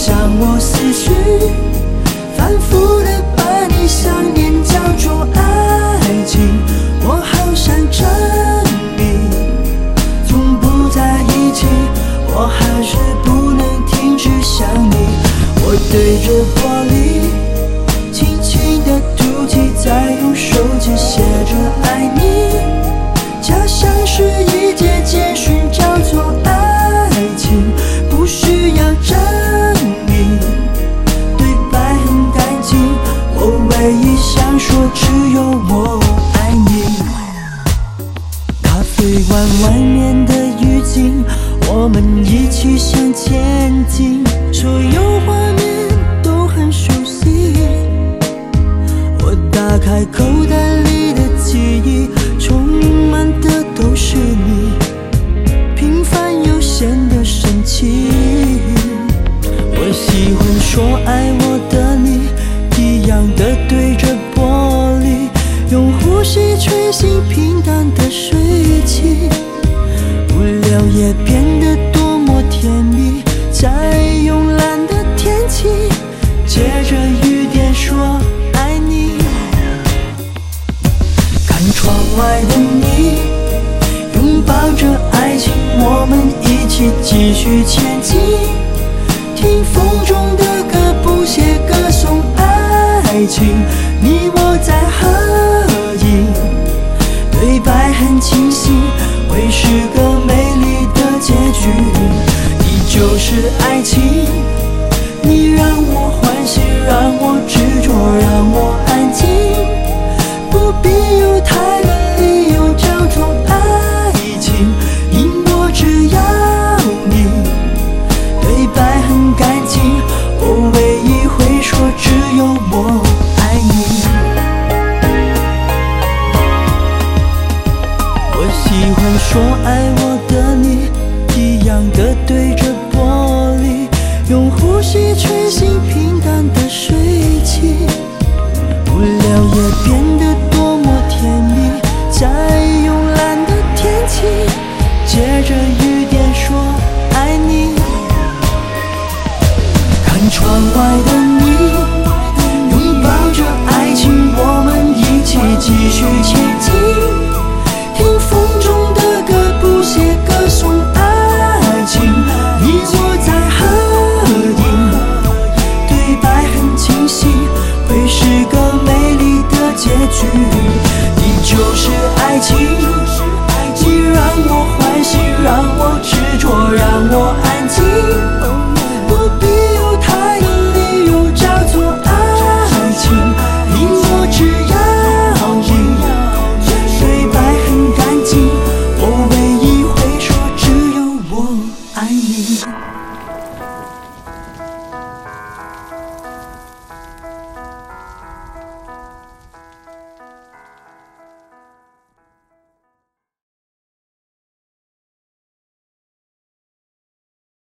向我思绪，反复的把你想念叫做爱情。我好想证明，从不在一起，我还是不能停止想你。我对着玻璃轻轻的吐气，再用手指写着爱你，假像是一节简讯，叫做爱情，不需要证明，对白很干净，我唯一想说只有我爱你。咖啡馆外面的雨景，我们一起向前进，所有画面都很熟悉。我打开口袋里的记忆，充满的都是你，平凡又显得神奇。我喜欢说爱我的你，一样的对着玻璃，用呼吸吹醒平淡的水汽。无聊也变得多么甜蜜，在慵懒的天气，借着雨点说爱你。看窗外的你，拥抱着爱情，我们一起继续前进。听风中的歌，不歇歌颂爱情，你我在合影，对白很清晰，会是个美丽的结局。你就是爱情，你让我欢喜，让我执着，让我安静，不必有太多理由叫做爱情，因我只要你，对白很干净，我唯一会说只有我爱你。我喜欢说爱我的你，一样的对着玻璃，用呼吸吹醒平淡的水汽。无聊也变得多么甜蜜，在慵懒的天气，借着雨点说爱你。看窗外的你，拥抱着爱情，我们一起继续前进。